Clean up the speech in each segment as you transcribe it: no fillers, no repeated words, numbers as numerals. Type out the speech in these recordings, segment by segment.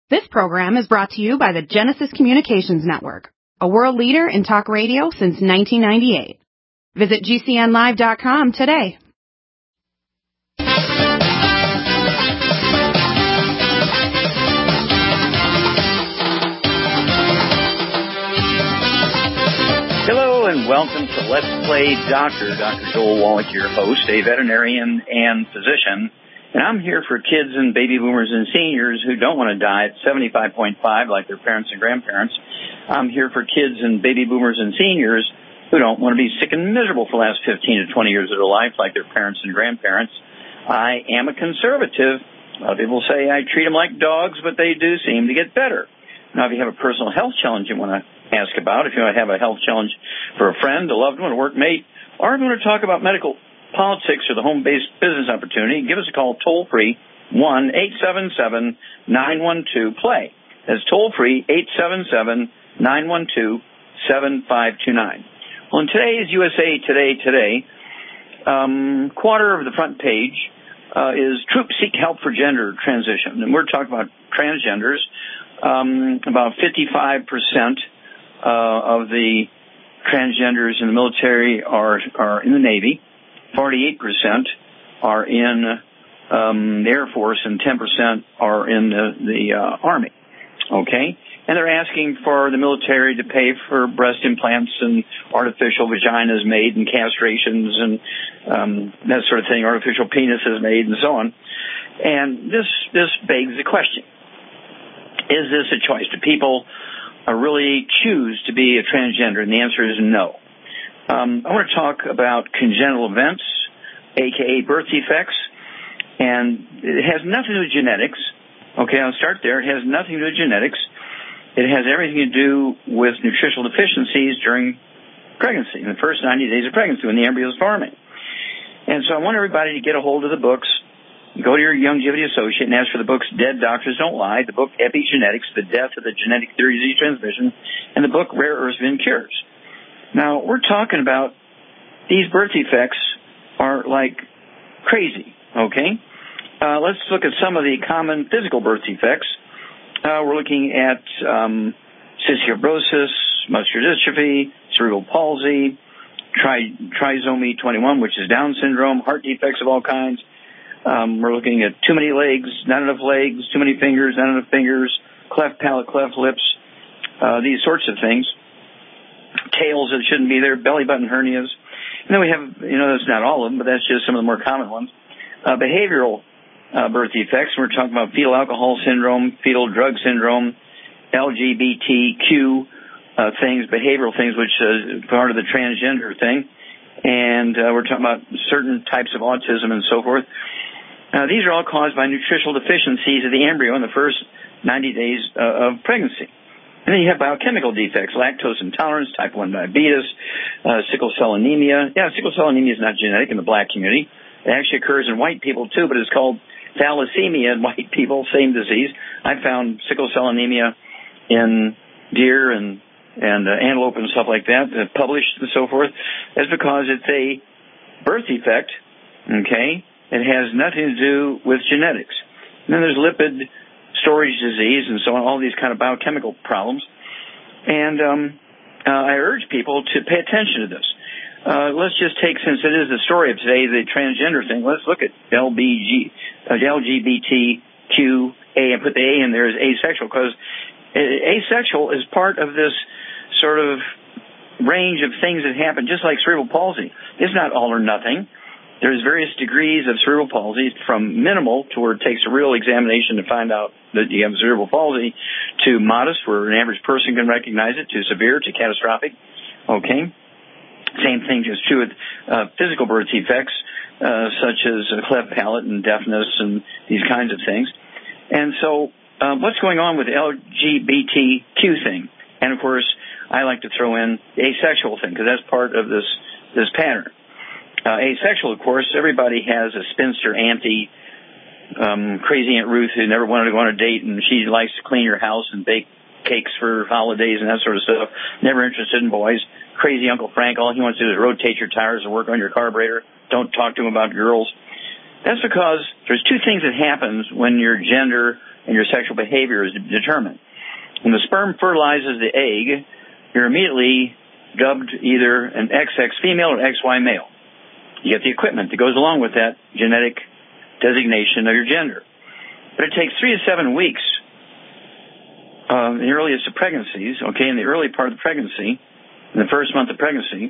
This program is brought to you by the Genesis Communications Network, a world leader in talk radio since 1998. Visit GCNlive.com today. Hello and welcome to Let's Play Doctor. Dr. Joel Wallach, your host, a veterinarian and physician. And I'm here for kids and baby boomers and seniors who don't want to die at 75.5 like their parents and grandparents. I'm here for kids and baby boomers and seniors who don't want to be sick and miserable for the last 15 to 20 years of their life like their parents and grandparents. I am a conservative. A lot of people say I treat them like dogs, but they do seem to get better. Now, if you have a personal health challenge you want to ask about, if you want to have a health challenge for a friend, a loved one, a workmate, or if you want to talk about medical politics or the home-based business opportunity, give us a call toll-free, 1-877-912-PLAY. That's toll-free, 877-912-7529. Well, in today's USA Today, quarter of the front page is Troops Seek Help for Gender Transition. And we're talking about transgenders. About 55% of the transgenders in the military are in the Navy. 48% are in the Air Force, and 10% are in the Army. Okay? And they're asking for the military to pay for breast implants and artificial vaginas made and castrations and that sort of thing, artificial penises made and so on. And this begs the question, is this a choice? Do people really choose to be a transgender? And the answer is no. I want to talk about congenital events, a.k.a. birth defects, and it has nothing to do with genetics. Okay, I'll start there. It has nothing to do with genetics. It has everything to do with nutritional deficiencies during pregnancy, in the first 90 days of pregnancy when the embryo is forming. And so I want everybody to get a hold of the books. Go to your Youngevity associate and ask for the books Dead Doctors Don't Lie, the book Epigenetics, The Death of the Genetic Theory of Disease Transmission, and the book Rare Earths Vin Cures. Now, we're talking about these birth defects are like crazy, okay? Let's look at some of the common physical birth defects. We're looking at cystic fibrosis, muscular dystrophy, cerebral palsy, trisomy 21, which is Down syndrome, heart defects of all kinds. We're looking at too many legs, not enough legs, too many fingers, not enough fingers, cleft palate, cleft lips, these sorts of things. Tails that shouldn't be there, belly button hernias. And then we have, that's not all of them, but that's just some of the more common ones. Behavioral birth defects. We're talking about fetal alcohol syndrome, fetal drug syndrome, LGBTQ things, behavioral things, which is part of the transgender thing. And we're talking about certain types of autism and so forth. These are all caused by nutritional deficiencies of the embryo in the first 90 days of pregnancy. And then you have biochemical defects, lactose intolerance, type 1 diabetes, sickle cell anemia. Yeah, sickle cell anemia is not genetic in the black community. It actually occurs in white people, too, but it's called thalassemia in white people, same disease. I found sickle cell anemia in deer and antelope and stuff like that, published and so forth. That's because it's a birth defect, okay? It has nothing to do with genetics. And then there's lipid storage disease and so on, all these kind of biochemical problems. And I urge people to pay attention to this. Let's just take, since it is the story of today, the transgender thing, let's look at LGBTQA and put the A in there as asexual, because asexual is part of this sort of range of things that happen, just like cerebral palsy. It's not all or nothing. There's various degrees of cerebral palsy, from minimal, to where it takes a real examination to find out that you have cerebral palsy, to modest, where an average person can recognize it, to severe, to catastrophic. Okay? Same thing is true with physical birth defects, such as cleft palate and deafness and these kinds of things. And so what's going on with the LGBTQ thing? And, of course, I like to throw in the asexual thing, because that's part of this pattern. Asexual, of course, everybody has a spinster auntie, crazy Aunt Ruth who never wanted to go on a date, and she likes to clean your house and bake cakes for holidays and that sort of stuff. Never interested in boys. Crazy Uncle Frank, all he wants to do is rotate your tires and work on your carburetor. Don't talk to him about girls. That's because there's two things that happens when your gender and your sexual behavior is determined. When the sperm fertilizes the egg, you're immediately dubbed either an XX female or XY male. You get the equipment that goes along with that genetic designation of your gender. But it takes 3 to 7 weeks, the earliest of pregnancies, in the early part of the pregnancy, in the first month of pregnancy,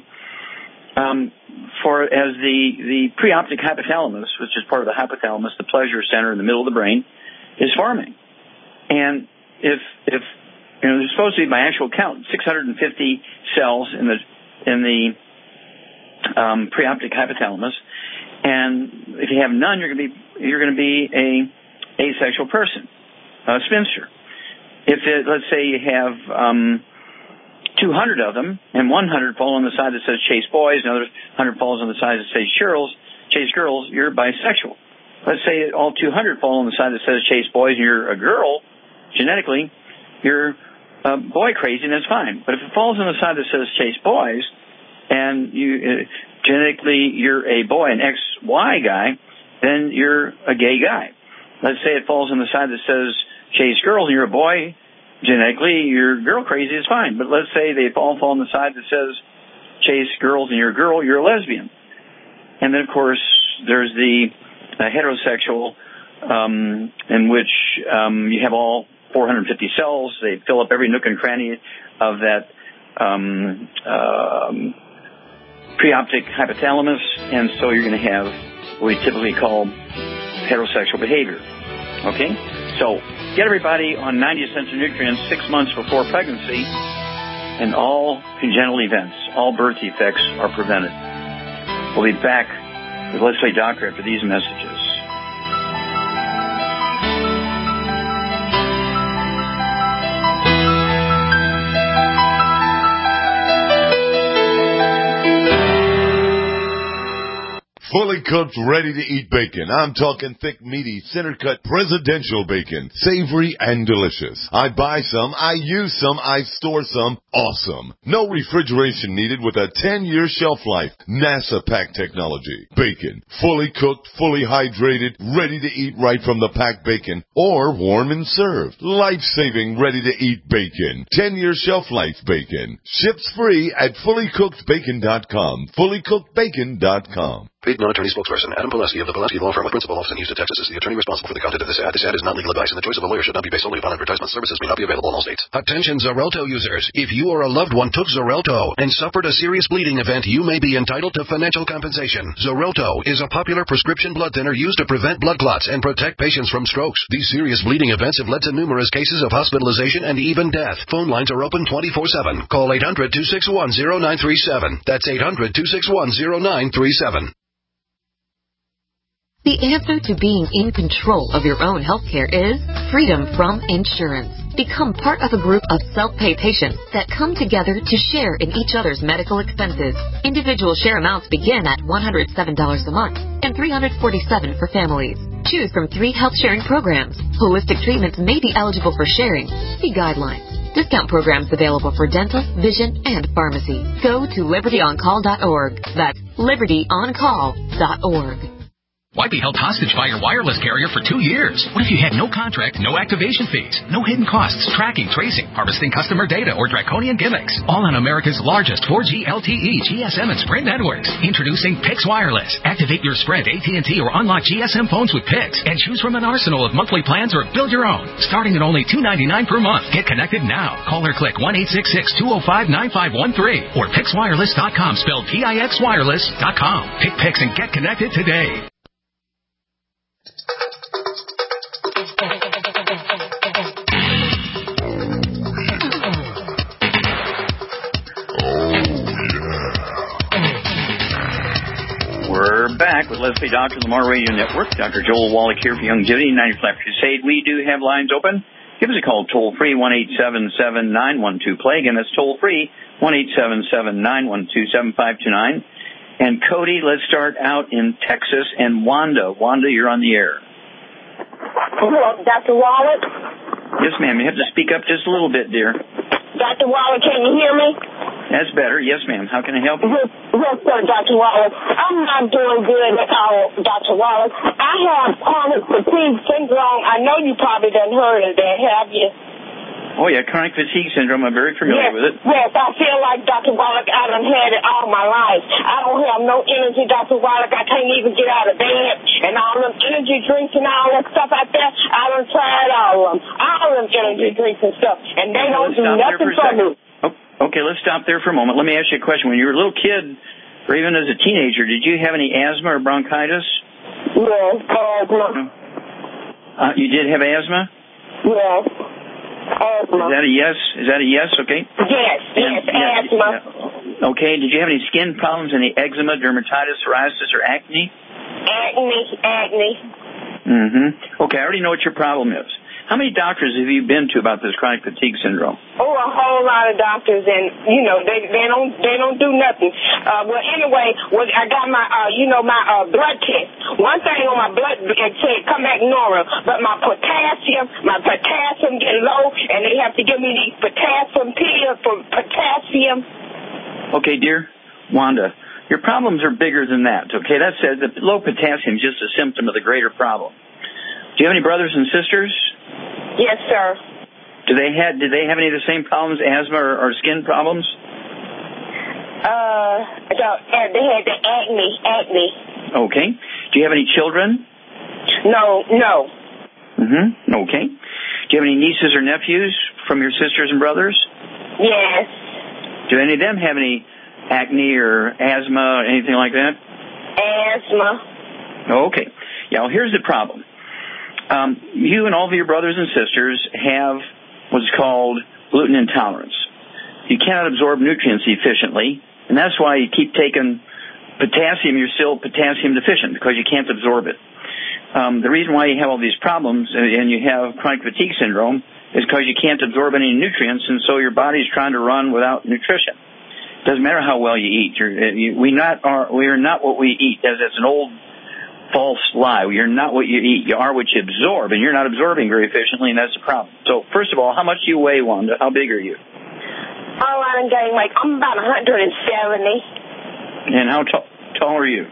as the preoptic hypothalamus, which is part of the hypothalamus, the pleasure center in the middle of the brain, is forming. And if there's supposed to be, by actual count, 650 cells in the preoptic hypothalamus, and if you have none, you're going to be a asexual person, a spinster. Let's say you have 200 of them, and 100 fall on the side that says chase boys, and another 100 falls on the side that says chase girls, you're bisexual. Let's say all 200 fall on the side that says chase boys, and you're a girl, genetically, you're boy crazy, and that's fine. But if it falls on the side that says chase boys, and genetically you're a boy, an XY guy, then you're a gay guy. Let's say it falls on the side that says chase girls, and you're a boy, genetically you're girl crazy, is fine. But let's say they all fall on the side that says chase girls, and you're a girl, you're a lesbian. And then, of course, there's the heterosexual, in which you have all 450 cells. They fill up every nook and cranny of that preoptic hypothalamus, and so you're going to have what we typically call heterosexual behavior. Okay? So get everybody on 90 essential nutrients 6 months before pregnancy, and all congenital events, all birth defects are prevented. We'll be back with Let's Play Doctor after these messages. Fully cooked, ready-to-eat bacon. I'm talking thick, meaty, center-cut presidential bacon. Savory and delicious. I buy some, I use some, I store some. Awesome. No refrigeration needed with a 10-year shelf life. NASA pack technology. Bacon. Fully cooked, fully hydrated, ready to eat right from the packed bacon. Or warm and served. Life-saving, ready-to-eat bacon. 10-year shelf life bacon. Ships free at fullycookedbacon.com. Fullycookedbacon.com. Paid non-attorney spokesperson Adam Pileski of the Pileski Law Firm with principal office in Houston, Texas is the attorney responsible for the content of this ad. This ad is not legal advice, and the choice of a lawyer should not be based solely upon advertisement. Services may not be available in all states. Attention Xarelto users. If you or a loved one took Xarelto and suffered a serious bleeding event, you may be entitled to financial compensation. Xarelto is a popular prescription blood thinner used to prevent blood clots and protect patients from strokes. These serious bleeding events have led to numerous cases of hospitalization and even death. Phone lines are open 24/7. Call 800-261-0937. That's 800-261-0937. The answer to being in control of your own healthcare is freedom from insurance. Become part of a group of self-pay patients that come together to share in each other's medical expenses. Individual share amounts begin at $107 a month and $347 for families. Choose from 3 health sharing programs. Holistic treatments may be eligible for sharing. See guidelines. Discount programs available for dental, vision, and pharmacy. Go to libertyoncall.org. That's libertyoncall.org. Why be held hostage by your wireless carrier for 2 years? What if you had no contract, no activation fees, no hidden costs, tracking, tracing, harvesting customer data, or draconian gimmicks? All on America's largest 4G LTE, GSM, and Sprint networks. Introducing Pix Wireless. Activate your Sprint, AT&T, or unlock GSM phones with Pix, and choose from an arsenal of monthly plans or build your own. Starting at only $2.99 per month. Get connected now. Call or click 1-866-205-9513 or PixWireless.com, spelled PIXWireless.com. Pick Pix and get connected today. We're back with Let's Play Doctor, Lamar Radio Network. Dr. Joel Wallach here for Youngevity 90 Flat Crusade. We do have lines open. Give us a call toll-free, 1-877-912-PLAY. Again, that's toll-free, 1-877-912-7529. And Cody, let's start out in Texas. And Wanda. Wanda, you're on the air. Hello, Dr. Wallach? Yes, ma'am. You have to speak up just a little bit, dear. Dr. Wallach, can you hear me? That's better. Yes, ma'am. How can I help you? Yes, sir, Dr. Wallace. I'm not doing good at all, Dr. Wallace. I have chronic fatigue syndrome. I know you probably done heard of that, have you? Oh, yeah, chronic fatigue syndrome. I'm very familiar with it. Yes, I feel like, Dr. Wallach, I done had it all my life. I don't have no energy, Dr. Wallach. I can't even get out of bed. And all them energy drinks and all that stuff out there, I done tried all of them. All them energy drinks and stuff. And they don't do nothing for me. Okay, let's stop there for a moment. Let me ask you a question. When you were a little kid, or even as a teenager, did you have any asthma or bronchitis? Yes, asthma. You did have asthma? Yes. Asthma. Is that a yes? Is that a yes? Okay. Yes, asthma. Okay. Did you have any skin problems, any eczema, dermatitis, psoriasis, or acne? Acne. Mm-hmm. Okay, I already know what your problem is. How many doctors have you been to about this chronic fatigue syndrome? Oh, a whole lot of doctors, and they don't do nothing. Well, anyway, I got my my blood test. One thing on my blood said come back normal, but my potassium get low, and they have to give me these potassium pills for potassium. Okay, dear Wanda, your problems are bigger than that. Okay, that said, the low potassium is just a symptom of the greater problem. Do you have any brothers and sisters? Yes, sir. Did they have any of the same problems, asthma or skin problems? They had the acne. Okay. Do you have any children? No. Mm-hmm. Okay. Do you have any nieces or nephews from your sisters and brothers? Yes. Do any of them have any acne or asthma or anything like that? Asthma. Okay. Yeah, well, here's the problem. You and all of your brothers and sisters have what's called gluten intolerance. You cannot absorb nutrients efficiently, and that's why you keep taking potassium. You're still potassium deficient because you can't absorb it. The reason why you have all these problems and you have chronic fatigue syndrome is because you can't absorb any nutrients, and so your body's trying to run without nutrition. It doesn't matter how well you eat. We are not what we eat. That's an old false lie. You're not what you eat. You are what you absorb, and you're not absorbing very efficiently, and that's the problem. So, first of all, how much do you weigh, Wanda? How big are you? Oh, I'm gained weight. I'm about 170. And how tall are you?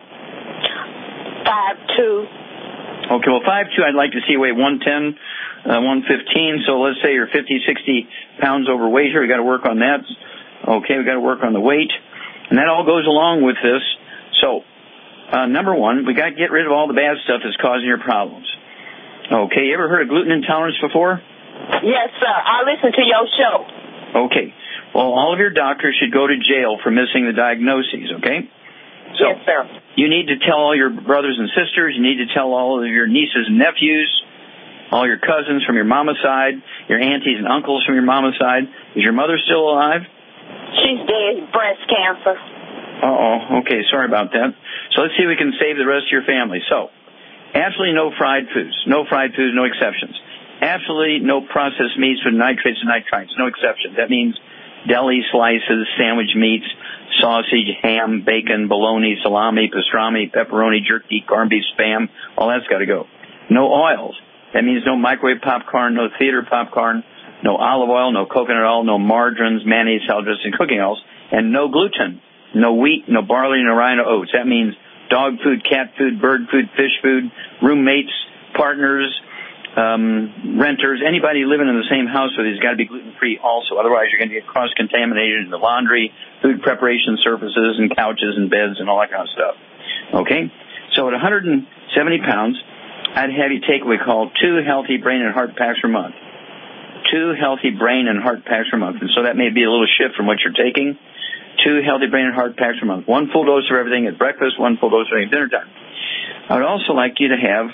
5'2". Okay, well, 5'2", I'd like to see you weigh 110, 115. So let's say you're 50, 60 pounds overweight here. We got to work on that. Okay, we got to work on the weight, and that all goes along with this. So, number one, we got to get rid of all the bad stuff that's causing your problems. Okay, you ever heard of gluten intolerance before? Yes, sir. I listen to your show. Okay. Well, all of your doctors should go to jail for missing the diagnoses, okay? So, yes, sir. You need to tell all your brothers and sisters. You need to tell all of your nieces and nephews, all your cousins from your mama's side, your aunties and uncles from your mama's side. Is your mother still alive? She's dead. Breast cancer. Uh-oh. Okay, sorry about that. So let's see if we can save the rest of your family. So, absolutely no fried foods. No fried foods, no exceptions. Absolutely no processed meats with nitrates and nitrites. No exceptions. That means deli slices, sandwich meats, sausage, ham, bacon, bologna, salami, pastrami, pepperoni, jerky, corned beef, Spam. All that's got to go. No oils. That means no microwave popcorn, no theater popcorn, no olive oil, no coconut oil, no margarines, mayonnaise, salad dressing, cooking oils, and no gluten. No wheat, no barley, no rye, no oats. That means dog food, cat food, bird food, fish food, roommates, partners, renters, anybody living in the same house with you has got to be gluten-free also. Otherwise, you're going to get cross-contaminated in the laundry, food preparation surfaces, and couches and beds and all that kind of stuff. Okay? So at 170 pounds, I'd have you take what we call 2 healthy brain and heart packs per month. 2 healthy brain and heart packs per month. And so that may be a little shift from what you're taking. 2 healthy brain and heart packs per month. 1 full dose of everything at breakfast, 1 full dose of everything at dinner time. I would also like you to have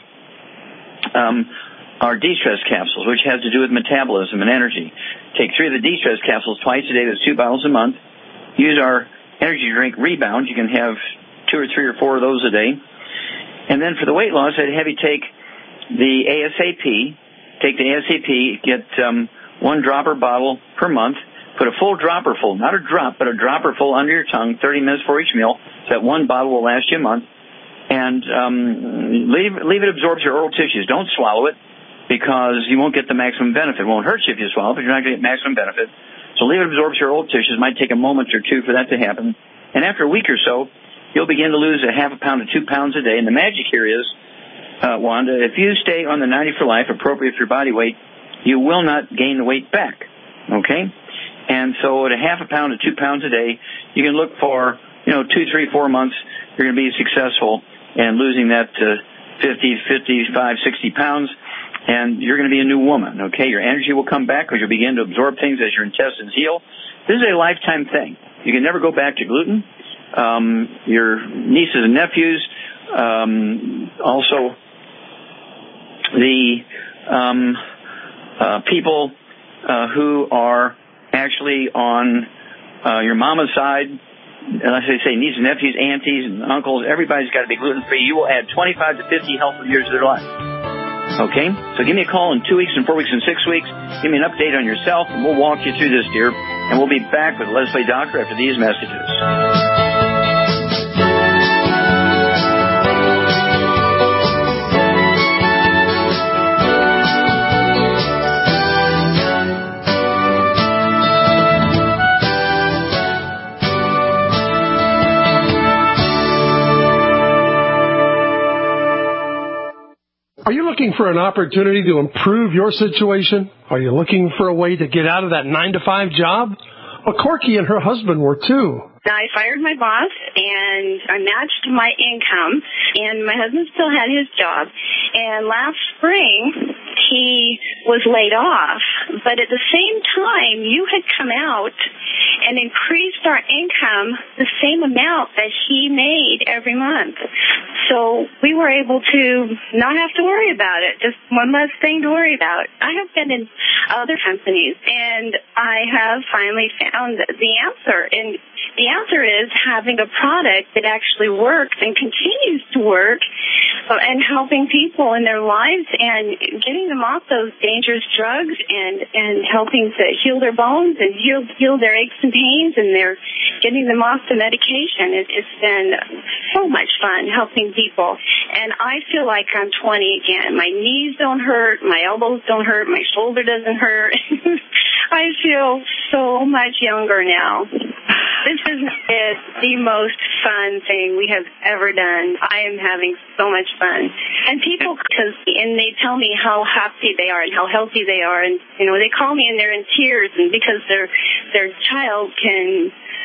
our de-stress capsules, which has to do with metabolism and energy. Take 3 of the de-stress capsules twice a day. That's 2 bottles a month. Use our energy drink Rebound. You can have 2 or 3 or 4 of those a day. And then for the weight loss, I'd have you take the ASAP. Take the ASAP, get 1 dropper bottle per month. Put a full dropper full, not a drop, but a dropper full under your tongue, 30 minutes for each meal. So that 1 bottle will last you a month. And leave it absorb your oral tissues. Don't swallow it, because you won't get the maximum benefit. It won't hurt you if you swallow, but you're not going to get maximum benefit. So liver absorbs your old tissues. It might take a moment or two for that to happen. And after a week or so, you'll begin to lose a half a pound to 2 pounds a day. And the magic here is, Wanda, if you stay on the 90 for life, appropriate for your body weight, you will not gain the weight back. Okay? And so at a half a pound to 2 pounds a day, you can look for, 2, 3, 4 months, you're going to be successful in losing that 50, 55, 60 pounds, and you're going to be a new woman, okay? Your energy will come back because you'll begin to absorb things as your intestines heal. This is a lifetime thing. You can never go back to gluten. Your nieces and nephews, also the people who are actually on your mama's side, unless they say nieces and nephews, aunties and uncles, everybody's got to be gluten-free. You will add 25 to 50 healthy years to their life. Okay? So give me a call in 2 weeks and 4 weeks and 6 weeks. Give me an update on yourself, and we'll walk you through this, dear. And we'll be back with Leslie Doctor after these messages. Are you looking for an opportunity to improve your situation? Are you looking for a way to get out of that 9-to-5 job? Well, Corky and her husband were too. I fired my boss, and I matched my income, and my husband still had his job. And last spring, he was laid off. But at the same time, you had come out and increased our income the same amount that he made every month. So we were able to not have to worry about it, just one less thing to worry about. I have been in other companies, and I have finally found the answer. And the answer is having a product that actually works and continues to work and helping people in their lives and getting them off those dangerous drugs and helping to heal their bones and heal their aches and pains, and they're getting them off the medication. It's been so much fun helping people. And I feel like I'm 20 again. My knees don't hurt. My elbows don't hurt. My shoulder doesn't hurt. I feel so much younger now. This is the most fun thing we have ever done. I am having so much fun. And people, and they tell me how happy they are and how healthy they are. And, they call me and they're in tears, and because their child can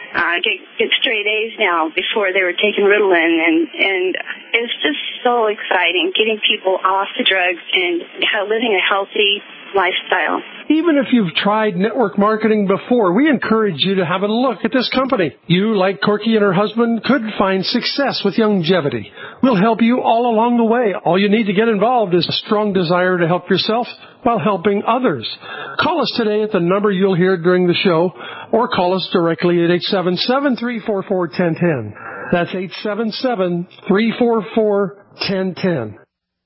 get straight A's now. Before they were taking Ritalin, and it's just so exciting getting people off the drugs and living a healthy lifestyle. Even if you've tried network marketing before, we encourage you to have a look at this company. You, like Corky and her husband, could find success with longevity. We'll help you all along the way. All you need to get involved is a strong desire to help yourself while helping others. Call us today at the number you'll hear during the show, or call us directly at 877-344-1010. That's 877-344-1010.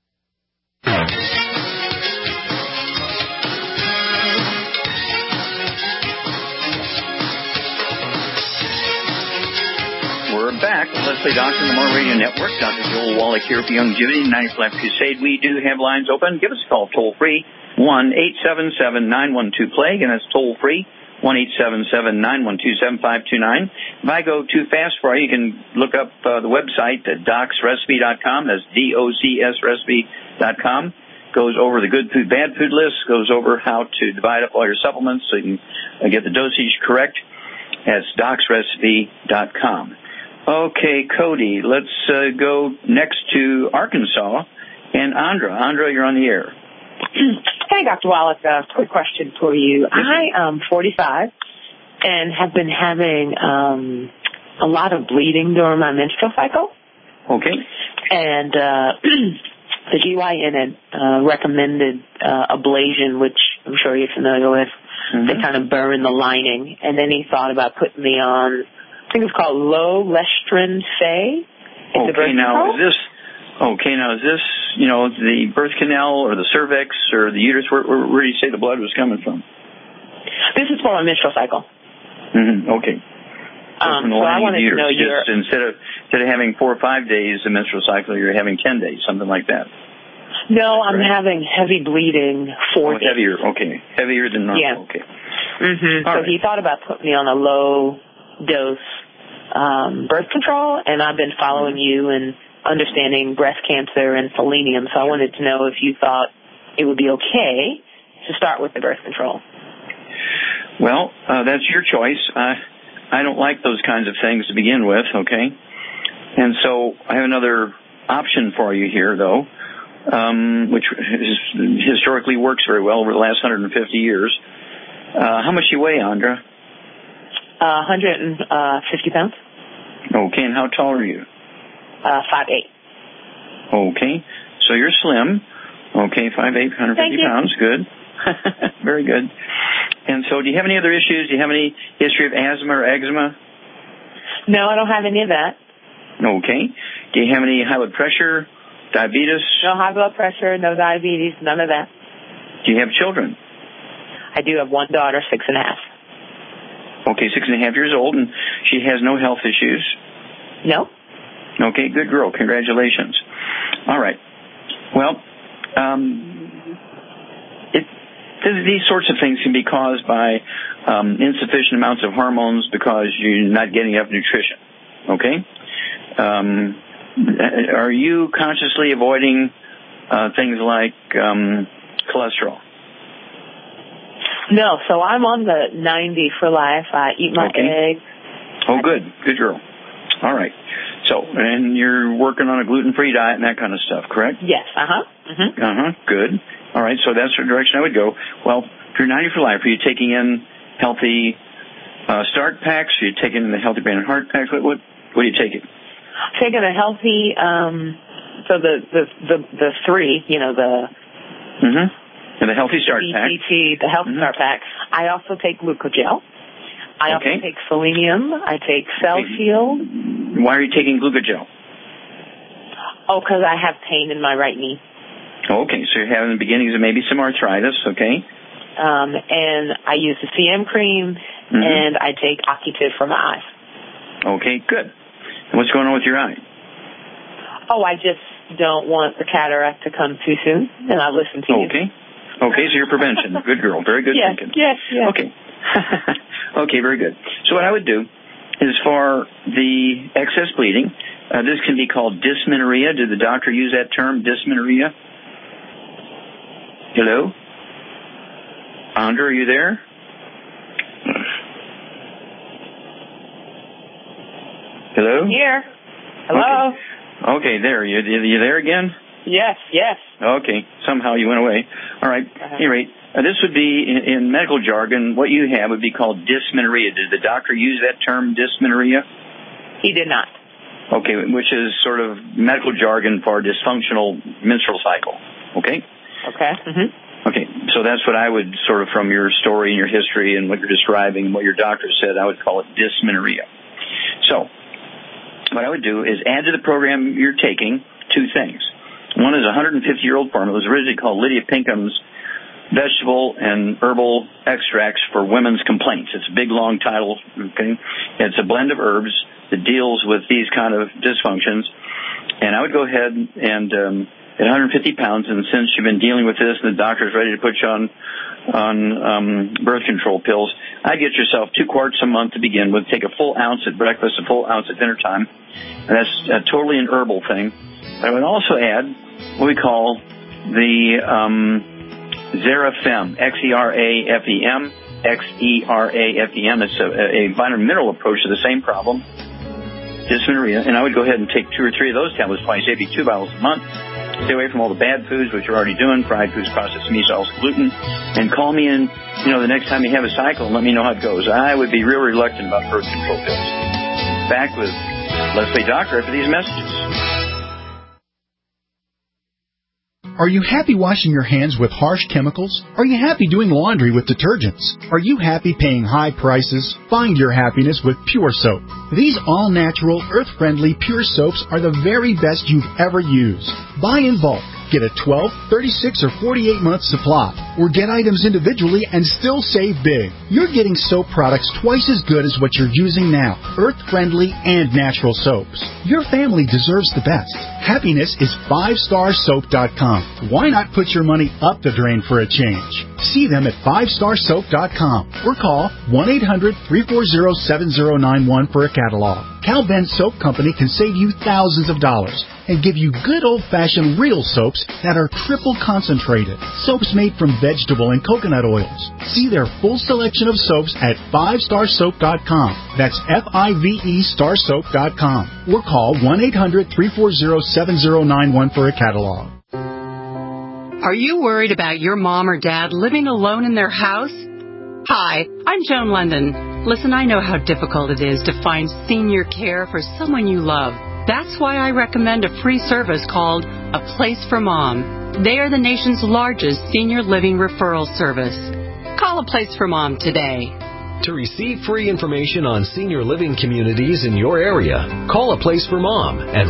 We're back with Leslie Doctor on the More Radio Network. Dr. Joel Wallach here for Longevity 90 for Life Crusade. We do have lines open. Give us a call toll free, 1-877-912-PLAGUE, and that's toll free, 1-877-912-7529. If I go too fast for you, you can look up the website at docsrecipe.com. That's DOCSrecipe.com. Goes over the good food, bad food list, goes over how to divide up all your supplements so you can get the dosage correct. That's docsrecipe.com. Okay, Cody, let's go next to Arkansas. And Andra, you're on the air. Hey, Dr. Wallach, quick question for you. I am 45 and have been having a lot of bleeding during my menstrual cycle. Okay. And the GYN had recommended ablation, which I'm sure you're familiar with. Mm-hmm. They kind of burn the lining. And then he thought about putting me on, I think it's called low Lestrin Fay. Okay, now is this the birth canal or the cervix or the uterus? Where do you say the blood was coming from? This is for my menstrual cycle. Mm-hmm. Okay. So I wanted to know instead of having 4 or 5 days of menstrual cycle, you're having 10 days, something like that. No, I'm having heavy bleeding 4 days. Heavier, okay. Heavier than normal, yeah. Okay. Mm-hmm. So he thought about putting me on a low-dose birth control, and I've been following you and understanding breast cancer and selenium, so I wanted to know if you thought it would be okay to start with the birth control. Well, that's your choice. I don't like those kinds of things to begin with, okay? And so I have another option for you here, though, which historically works very well over the last 150 years. How much do you weigh, Andra? 150 pounds. Okay, and how tall are you? 5'8". Okay, so you're slim. Okay, 5'8", 150 pounds. Good. Very good. And so do you have any other issues? Do you have any history of asthma or eczema? No, I don't have any of that. Okay. Do you have any high blood pressure, diabetes? No high blood pressure, no diabetes, none of that. Do you have children? I do have one daughter, 6.5. Okay, 6.5 years old, and she has no health issues? No. Okay, good girl. Congratulations. All right. Well, these sorts of things can be caused by insufficient amounts of hormones because you're not getting enough nutrition. Okay? Are you consciously avoiding things like cholesterol? No, so I'm on the 90 for life. I eat my eggs. Oh, good. Good girl. All right. So, and you're working on a gluten-free diet and that kind of stuff, correct? Yes. Mm-hmm. Good. All right, so that's the direction I would go. Well, if you're 90 for life, are you taking in healthy start packs? Are you taking in the healthy brain and heart packs? What are you taking? Taking a healthy, so the three, you know, the... Mm-hmm. And the healthy start pack. The healthy start pack. I also take glucogel. I also take selenium. I take Cell Shield. Why are you taking glucogel? Oh, because I have pain in my right knee. Okay, so you're having the beginnings of maybe some arthritis, okay? And I use the CM cream, and I take Occutive for my eyes. Okay, good. And what's going on with your eye? Oh, I just don't want the cataract to come too soon, and I listen to you. Okay, so your prevention. Good girl. Very good thinking. Yes. Okay. Okay, very good. So what I would do is for the excess bleeding, this can be called dysmenorrhea. Did the doctor use that term, dysmenorrhea? Hello? Andra, are you there? Hello? I'm here. Hello? Okay, there. You there again? Yes. Okay, somehow you went away. All right. At any rate, this would be, in medical jargon, what you have would be called dysmenorrhea. Did the doctor use that term, dysmenorrhea? He did not. Okay, which is sort of medical jargon for dysfunctional menstrual cycle. Okay? Okay. Mm-hmm. Okay, so that's what I would sort of, from your story and your history and what you're describing and what your doctor said, I would call it dysmenorrhea. So, what I would do is add to the program you're taking two things. One is a 150-year-old formula. It was originally called Lydia Pinkham's Vegetable and Herbal Extracts for Women's Complaints. It's a big, long title. Okay, it's a blend of herbs that deals with these kind of dysfunctions. And I would go ahead and at 150 pounds, and since you've been dealing with this and the doctor's ready to put you on birth control pills, I'd get yourself 2 quarts a month to begin with. Take a full ounce at breakfast, a full ounce at dinner time. And that's totally an herbal thing. I would also add what we call the Xerafem, Xerafem, Xerafem. It's a vitamin mineral approach to the same problem, dysmenorrhea. And I would go ahead and take 2 or 3 of those tablets twice, maybe 2 bottles a month. Stay away from all the bad foods, which you're already doing, fried foods, processed meats, also gluten. And call me in, the next time you have a cycle and let me know how it goes. I would be real reluctant about birth control pills. Back with Leslie Doctor after these messages. Are you happy washing your hands with harsh chemicals? Are you happy doing laundry with detergents? Are you happy paying high prices? Find your happiness with Pure Soap. These all-natural, earth-friendly Pure Soaps are the very best you've ever used. Buy in bulk. Get a 12, 36, or 48-month supply, or get items individually and still save big. You're getting soap products twice as good as what you're using now, earth-friendly and natural soaps. Your family deserves the best. Happiness is 5starsoap.com. Why not put your money up the drain for a change? See them at 5starsoap.com or call 1-800-340-7091 for a catalog. Cal Ben Soap Company can save you thousands of dollars and give you good old-fashioned real soaps that are triple concentrated. Soaps made from vegetable and coconut oils. See their full selection of soaps at 5starsoap.com. That's F-I-V-E starsoap.com. Or call 1-800-340-7091 for a catalog. Are you worried about your mom or dad living alone in their house? Hi, I'm Joan London. Listen, I know how difficult it is to find senior care for someone you love. That's why I recommend a free service called A Place for Mom. They are the nation's largest senior living referral service. Call A Place for Mom today. To receive free information on senior living communities in your area, call A Place for Mom at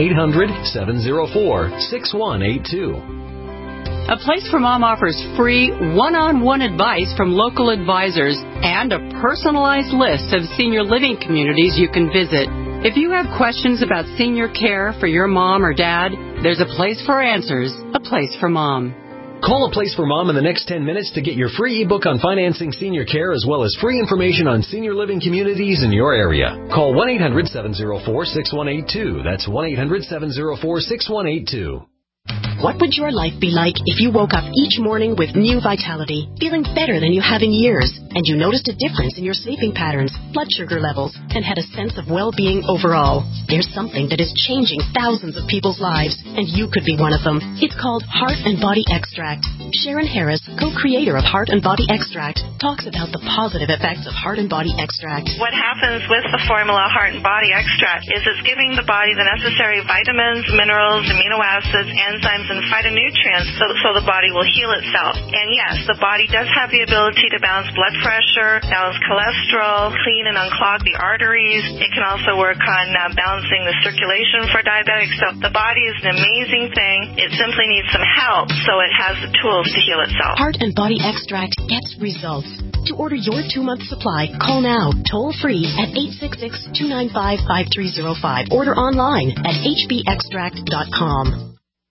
1-800-704-6182. A Place for Mom offers free one-on-one advice from local advisors and a personalized list of senior living communities you can visit. If you have questions about senior care for your mom or dad, there's a place for answers, A Place for Mom. Call A Place for Mom in the next 10 minutes to get your free ebook on financing senior care as well as free information on senior living communities in your area. Call 1-800-704-6182. That's 1-800-704-6182. What would your life be like if you woke up each morning with new vitality, feeling better than you have in years, and you noticed a difference in your sleeping patterns, blood sugar levels, and had a sense of well-being overall? There's something that is changing thousands of people's lives, and you could be one of them. It's called Heart and Body Extract. Sharon Harris, co-creator of Heart and Body Extract, talks about the positive effects of Heart and Body Extract. What happens with the formula Heart and Body Extract is it's giving the body the necessary vitamins, minerals, amino acids, enzymes, and phytonutrients so the body will heal itself. And yes, the body does have the ability to balance blood pressure, balance cholesterol, clean and unclog the arteries. It can also work on balancing the circulation for diabetics. So the body is an amazing thing. It simply needs some help so it has the tools to heal itself. Heart and Body Extract gets results. To order your 2-month supply, call now, toll free at 866-295-5305. Order online at hbextract.com.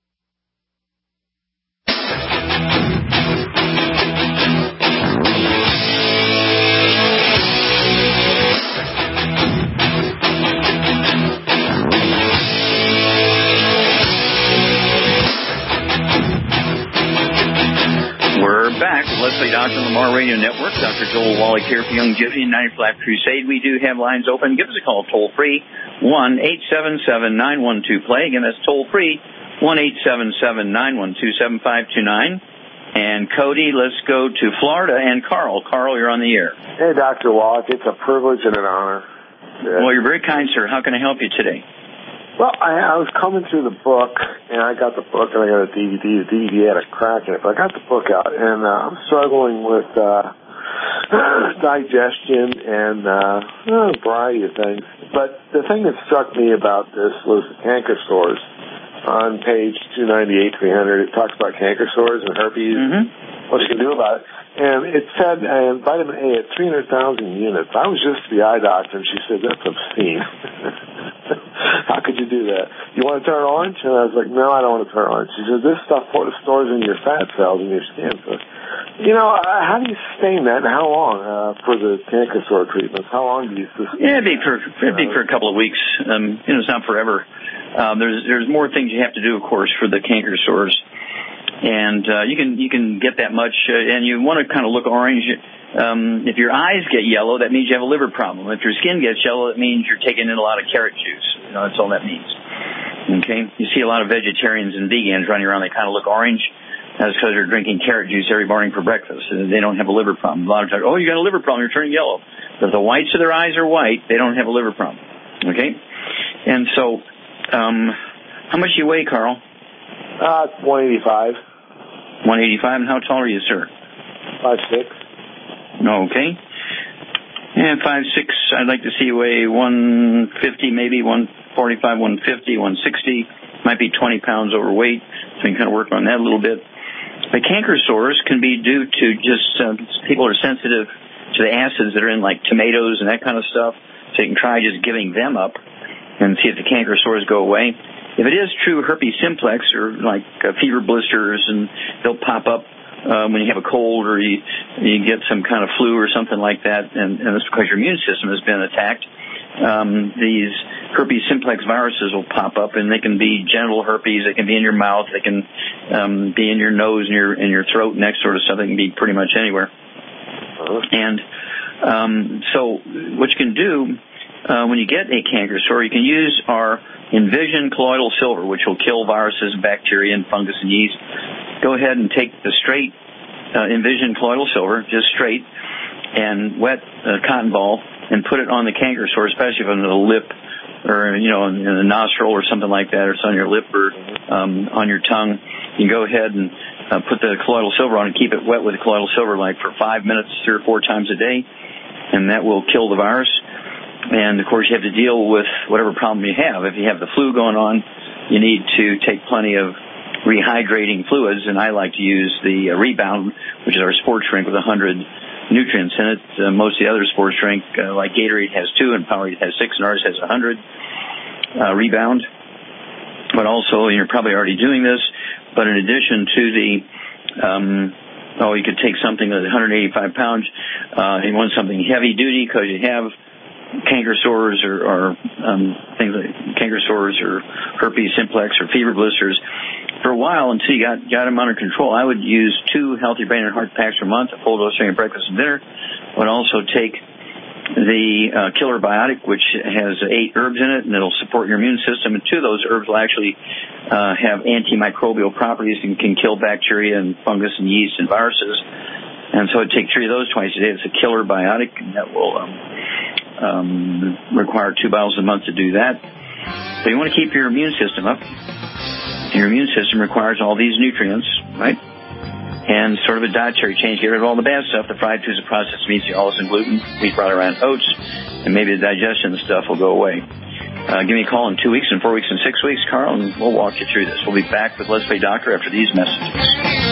We're back with Leslie Dodson on the Lamar Radio Network. Dr. Joel Wallach here for Youngevity and 95 Life Crusade. We do have lines open. Give us a call toll free, 1-877-912-PLAY. Again, that's toll free, 1-877-912-7529. And Cody, let's go to Florida. And Carl. Carl, you're on the air. Hey, Dr. Wallach. It's a privilege and an honor. Well, you're very kind, sir. How can I help you today? Well, I was coming through the book, and I got the book, and I got a DVD. The DVD had a crack in it, but I got the book out, and I'm struggling with digestion and a variety of things. But the thing that struck me about this was the canker sores. On page 298, 300, it talks about canker sores and herpes, what you can do about it. And it said vitamin A at 300,000 units. I was just the eye doctor, and she said, that's obscene. How could you do that? You want to turn orange? And I was like, no, I don't want to turn orange. She said, this stuff stores in your fat cells in your skin. So, how do you sustain that, and how long for the canker sore treatments? How long do you sustain? Yeah, it'd be for a couple of weeks. It's not forever. There's more things you have to do, of course, for the canker sores. And you can get that much, and you want to kind of look orange. If your eyes get yellow, that means you have a liver problem. If your skin gets yellow, it means you're taking in a lot of carrot juice. That's all that means. Okay? You see a lot of vegetarians and vegans running around, they kind of look orange. That's because they're drinking carrot juice every morning for breakfast. And they don't have a liver problem. A lot of times, you got a liver problem, you're turning yellow. But if the whites of their eyes are white, they don't have a liver problem. Okay? And so, how much do you weigh, Carl? 185. 185, and how tall are you, sir? 5'6". Okay. And 5'6", I'd like to see you weigh 150, maybe 145, 150, 160. might be 20 pounds overweight, so you can kind of work on that a little bit. The canker sores can be due to just people are sensitive to the acids that are in like tomatoes and that kind of stuff, so you can try just giving them up and see if the canker sores go away. If it is true herpes simplex or like fever blisters, and they'll pop up when you have a cold or you get some kind of flu or something like that, and it's because your immune system has been attacked. These herpes simplex viruses will pop up, and they can be genital herpes. They can be in your mouth. They can be in your nose and your throat and that sort of stuff. They can be pretty much anywhere. And so what you can do when you get a canker sore, you can use our Envision colloidal silver, which will kill viruses, bacteria, and fungus and yeast. Go ahead and take the straight Envision colloidal silver, just straight, and wet a cotton ball and put it on the canker sore, especially if it's on the lip or, in the nostril or something like that, or it's on your lip or on your tongue. You can go ahead and put the colloidal silver on and keep it wet with the colloidal silver like for 5 minutes 3 or 4 times a day, and that will kill the virus. And, of course, you have to deal with whatever problem you have. If you have the flu going on, you need to take plenty of rehydrating fluids, and I like to use the Rebound, which is our sports drink with 100 nutrients in it. Most of the other sports drink, like Gatorade, has 2, and Powerade has 6, and ours has 100 Rebound. But also, you're probably already doing this, but in addition to the you could take something that's 185 pounds. You want something heavy duty because you have canker sores or things like canker sores or herpes simplex or fever blisters. For a while, until you got them under control, I would use 2 Healthy Brain and Heart packs per month, a full dose during breakfast and dinner. I would also take the Killer Biotic, which has 8 herbs in it, and it'll support your immune system. And 2 of those herbs will actually have antimicrobial properties and can kill bacteria and fungus and yeast and viruses. And so I'd take 3 of those twice a day. It's a Killer Biotic, and that will require 2 bottles a month to do that. So you want to keep your immune system up. Your immune system requires all these nutrients, right? And sort of a dietary change. Get rid of all the bad stuff, the fried foods, the processed meats, the olives and gluten, wheat, brought around oats, and maybe the digestion stuff will go away. Give me a call in 2 weeks and 4 weeks and 6 weeks, Carl, and we'll walk you through this. We'll be back with Let's Play Doctor after these messages.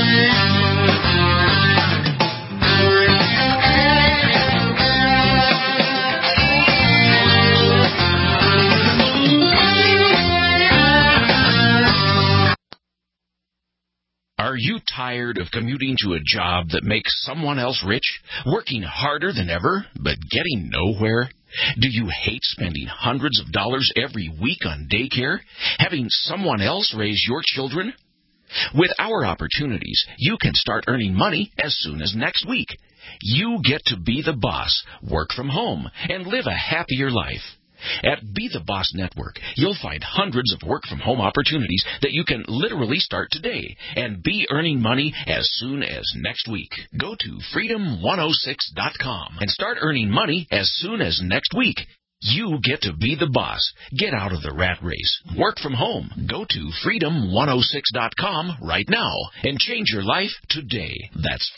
Are you tired of commuting to a job that makes someone else rich, working harder than ever, but getting nowhere? Do you hate spending hundreds of dollars every week on daycare, having someone else raise your children? With our opportunities, you can start earning money as soon as next week. You get to be the boss, work from home, and live a happier life. At Be the Boss Network, you'll find hundreds of work-from-home opportunities that you can literally start today and be earning money as soon as next week. Go to freedom106.com and start earning money as soon as next week. You get to be the boss. Get out of the rat race. Work from home. Go to freedom106.com right now and change your life today. That's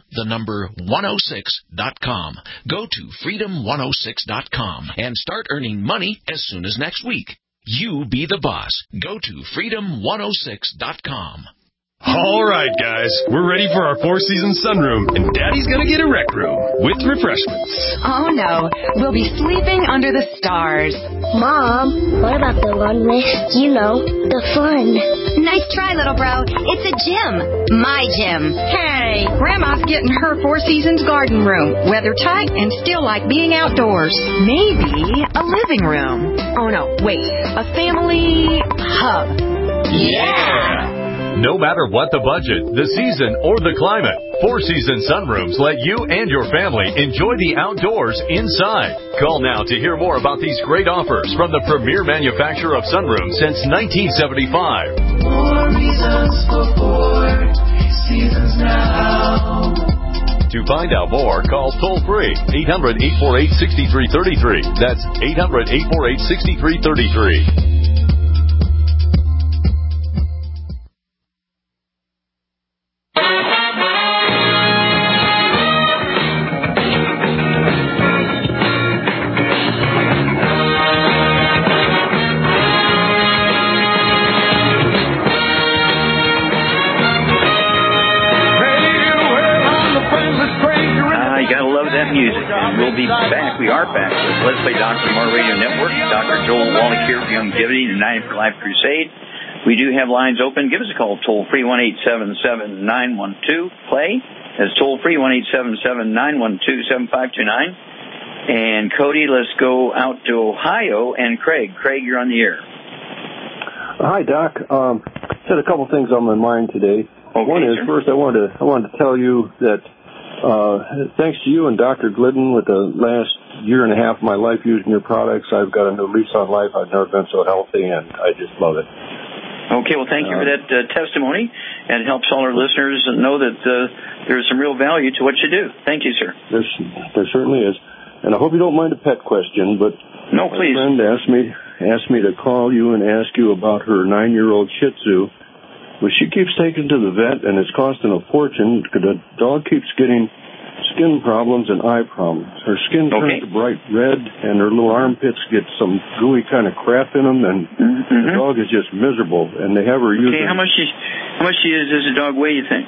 freedom106.com. Go to freedom106.com and start earning money as soon as next week. You be the boss. Go to freedom106.com. All right, guys, we're ready for our four-season sunroom, and Daddy's gonna get a rec room with refreshments. Oh, no. We'll be sleeping under the stars. Mom, what about the lawn list? You know, the fun. Nice try, little bro. It's a gym. My gym. Hey, Grandma's getting her Four Seasons garden room. Weather tight and still like being outdoors. Maybe a living room. Oh, no, wait. A family hub. Yeah! No matter what the budget, the season, or the climate, Four Season Sunrooms let you and your family enjoy the outdoors inside. Call now to hear more about these great offers from the premier manufacturer of sunrooms since 1975. More reasons for Four Seasons now. To find out more, call toll-free 800-848-6333. That's 800-848-6333. with that music. And we'll be back. We are back with Let's Play Doctor from our radio network. Dr. Joel Wallach here for Longevity and United for Life Crusade. We do have lines open. Give us a call, toll-free, 1-877-912-PLAY. That's toll-free, 1-877-912-7529. And Cody, let's go out to Ohio. And Craig. Craig, you're on the air. Hi, Doc. Had a couple things on my mind today. Okay, one is, first, I wanted to tell you that thanks to you and Dr. Glidden, with the last year and a half of my life using your products, I've got a new lease on life. I've never been so healthy, and I just love it. Okay, well, thank you for that testimony, and it helps all our listeners know that there's some real value to what you do. Thank you, sir. There certainly is. And I hope you don't mind a pet question, but no, please. My friend asked me to call you and ask you about her 9-year-old Shih Tzu. Well, she keeps taking to the vet, and it's costing a fortune. The dog keeps getting skin problems and eye problems. Her skin turns bright red, and her little armpits get some gooey kind of crap in them, and the dog is just miserable. And they have her using... Okay, how much does the dog weigh, you think?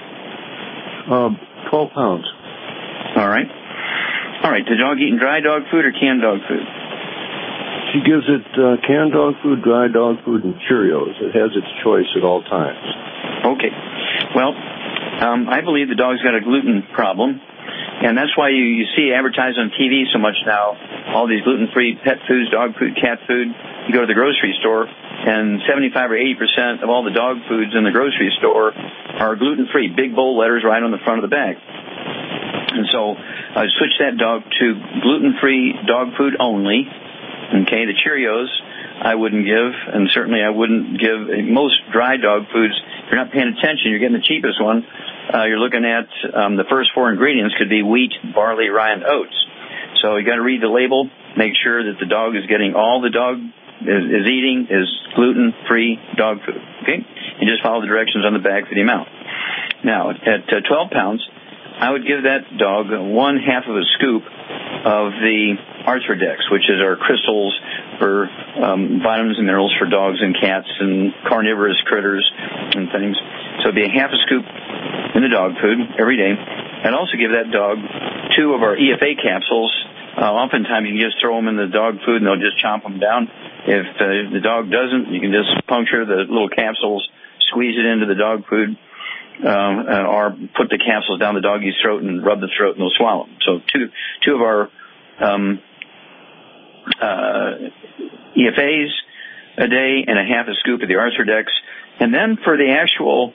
12 pounds. All right. The dog eating dry dog food or canned dog food? She gives it canned dog food, dry dog food, and Cheerios. It has its choice at all times. Okay. Well, I believe the dog's got a gluten problem, and that's why you see advertised on TV so much now, all these gluten-free pet foods, dog food, cat food. You go to the grocery store, and 75 or 80% of all the dog foods in the grocery store are gluten-free, big bold letters right on the front of the bag. And so I switched that dog to gluten-free dog food only. Okay, the Cheerios I wouldn't give, and certainly I wouldn't give most dry dog foods. If you're not paying attention, you're getting the cheapest one. You're looking at the first 4 ingredients could be wheat, barley, rye, and oats. So you got to read the label, make sure that the dog is getting all the dog is eating is gluten-free dog food. Okay, and just follow the directions on the bag for the amount. Now at 12 pounds, I would give that dog 1/2 of a scoop of the Arthrodex, which is our crystals for vitamins and minerals for dogs and cats and carnivorous critters and things. So it'd be 1/2 a scoop in the dog food every day. I'd also give that dog 2 of our EFA capsules. Oftentimes you can just throw them in the dog food and they'll just chomp them down. If the dog doesn't, you can just puncture the little capsules, squeeze it into the dog food, or put the capsules down the doggy's throat and rub the throat and they'll swallow them. So two of our EFAs a day and 1/2 a scoop of the Arthrodex. And then for the actual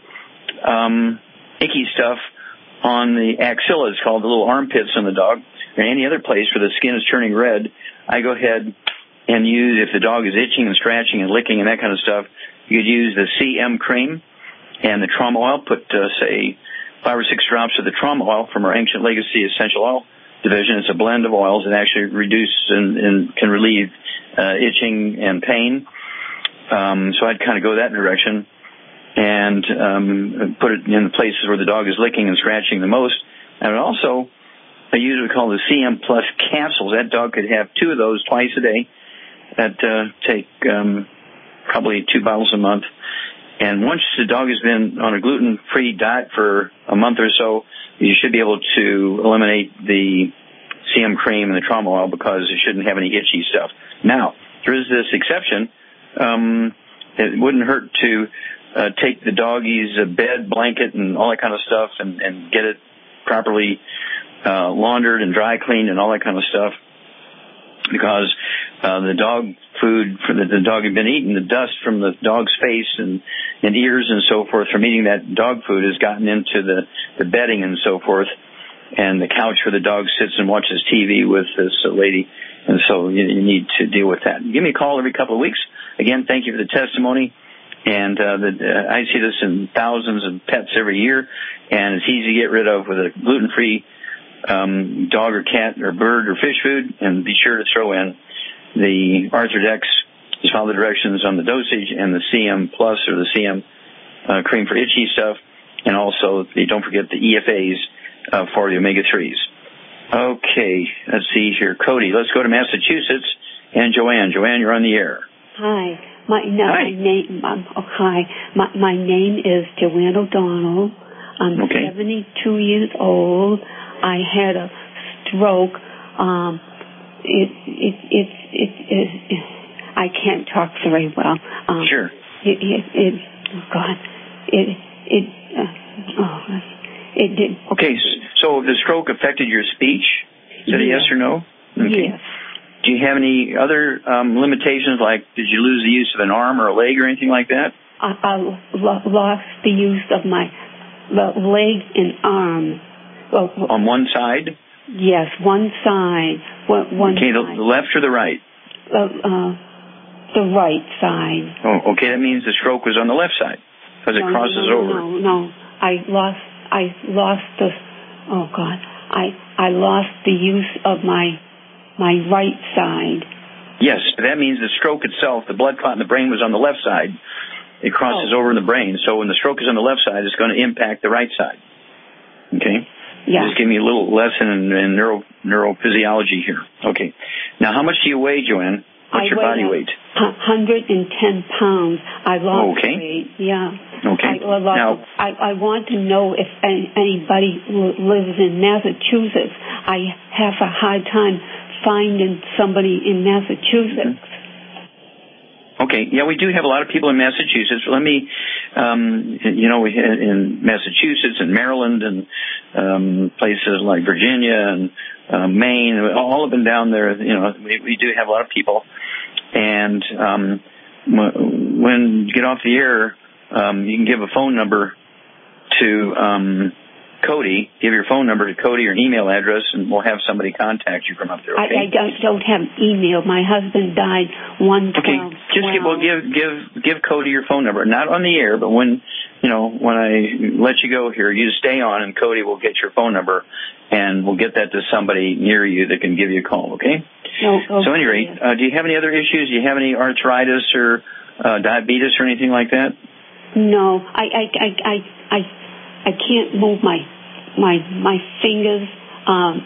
icky stuff on the axilla, it's called the little armpits on the dog, or any other place where the skin is turning red, I go ahead and use, if the dog is itching and scratching and licking and that kind of stuff, you could use the CM cream and the trauma oil. Put, say, 5 or 6 drops of the trauma oil from our Ancient Legacy Essential Oil division. It's a blend of oils that actually reduce and can relieve itching and pain. So I'd kind of go that direction and put it in the places where the dog is licking and scratching the most. And also, I use what we call the CM Plus capsules. That dog could have 2 of those twice a day. That take probably 2 bottles a month. And once the dog has been on a gluten-free diet for a month or so, you should be able to eliminate the CM cream and the trauma oil because it shouldn't have any itchy stuff. Now, there is this exception. It wouldn't hurt to take the doggy's bed, blanket, and all that kind of stuff and get it properly laundered and dry cleaned and all that kind of stuff, because the dog food that the dog had been eating, the dust from the dog's face and ears and so forth from eating that dog food has gotten into the bedding and so forth, and the couch where the dog sits and watches TV with this lady, and so you need to deal with that. Give me a call every couple of weeks. Again, thank you for the testimony, and I see this in thousands of pets every year, and it's easy to get rid of with a gluten-free dog or cat or bird or fish food, and be sure to throw in the Arthrodex, just follow the directions on the dosage, and the CM Plus or the CM cream for itchy stuff, and also don't forget the EFAs for the omega-3s. Okay, let's see here. Cody, let's go to Massachusetts, and Joanne. Joanne, you're on the air. Hi. My name is Joanne O'Donnell. I'm 72 years old. I had a stroke. I can't talk very well. Sure. It did. Okay, so the stroke affected your speech? Is that a yes or no? Okay. Yes. Do you have any other limitations, like did you lose the use of an arm or a leg or anything like that? I lost the use of my leg and arm. On one side? Yes, one side. One okay, side. The left or the right? The right side. Oh, okay, that means the stroke was on the left side because it crosses over. No. I lost the. Oh God! I lost the use of my right side. Yes, but that means the stroke itself, the blood clot in the brain was on the left side. It crosses over in the brain. So when the stroke is on the left side, it's going to impact the right side. Okay? Yeah. Just give me a little lesson in neurophysiology here. Okay. Now, how much do you weigh, Joanne? What's your body weight? 110 pounds. I lost weight. Yeah. Okay. Now, I want to know if anybody lives in Massachusetts. I have a hard time finding somebody in Massachusetts. Okay. Yeah, we do have a lot of people in Massachusetts. Let me, in Massachusetts and Maryland and places like Virginia and Maine, all up and down there, we do have a lot of people. And when you get off the air, you can give a phone number to Cody. Give your phone number to Cody or an email address, and we'll have somebody contact you from up there. Okay? I don't have email. My husband died 1/12. Okay, give Cody your phone number. Not on the air, but when I let you go here, you stay on, and Cody will get your phone number, and we'll get that to somebody near you that can give you a call. Okay. No. So, at any rate, do you have any other issues? Do you have any arthritis or diabetes or anything like that? No, I can't move my fingers. My.